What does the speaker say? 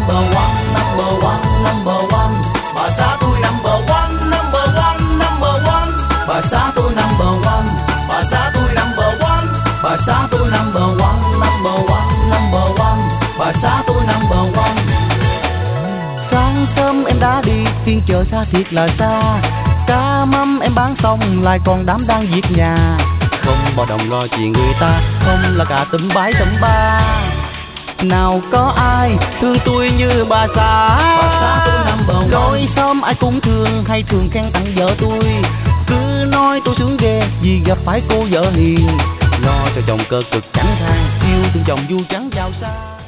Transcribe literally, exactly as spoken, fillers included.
number one, number one, number one. Bà xã tôi number one, number one, number one. Bà xã tôi number one, bà xã tôi number one. Bà xã tôi number one, number one, number one. Bà xã tôi number one. Sáng sớm em đã đi, phiên chợ xa thiệt là xa. Cá mắm em bán xong lại còn đám đang việc nhà. Không bao đồng lo chuyện người ta, không là cả tụm bãi tụm ba. Nào có ai thương tôi như bà xã, bà xã tôi number one. Nói xóm ai cũng thương hay thường khen tặng vợ tôi. Cứ nói tôi sướng ghê vì gặp phải cô vợ hiền. Lo cho chồng cơ cực chẳng than, yêu thương chồng vui trắng giàu xa.